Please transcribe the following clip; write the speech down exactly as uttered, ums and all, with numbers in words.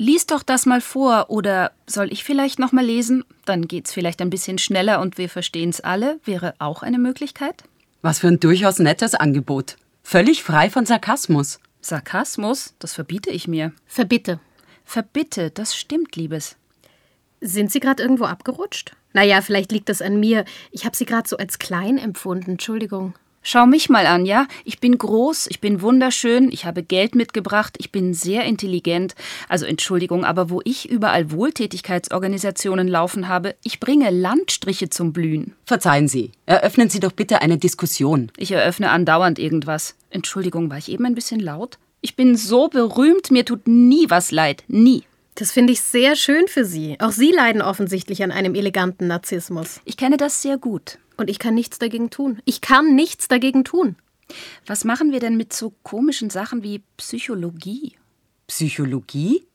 Lies doch das mal vor, oder soll ich vielleicht noch mal lesen? Dann geht's vielleicht ein bisschen schneller und wir verstehen's alle. Wäre auch eine Möglichkeit. Was für ein durchaus nettes Angebot. Völlig frei von Sarkasmus. Sarkasmus? Das verbiete ich mir. Verbitte. Verbitte, das stimmt, Liebes. Sind Sie gerade irgendwo abgerutscht? Naja, vielleicht liegt das an mir. Ich habe Sie gerade so als klein empfunden. Entschuldigung. Schau mich mal an, ja? Ich bin groß, ich bin wunderschön, ich habe Geld mitgebracht, ich bin sehr intelligent. Also Entschuldigung, aber wo ich überall Wohltätigkeitsorganisationen laufen habe, ich bringe Landstriche zum Blühen. Verzeihen Sie, eröffnen Sie doch bitte eine Diskussion. Ich eröffne andauernd irgendwas. Entschuldigung, war ich eben ein bisschen laut? Ich bin so berühmt, mir tut nie was leid, nie. Das finde ich sehr schön für Sie. Auch Sie leiden offensichtlich an einem eleganten Narzissmus. Ich kenne das sehr gut. Und ich kann nichts dagegen tun. Ich kann nichts dagegen tun. Was machen wir denn mit so komischen Sachen wie Psychologie? Psychologie?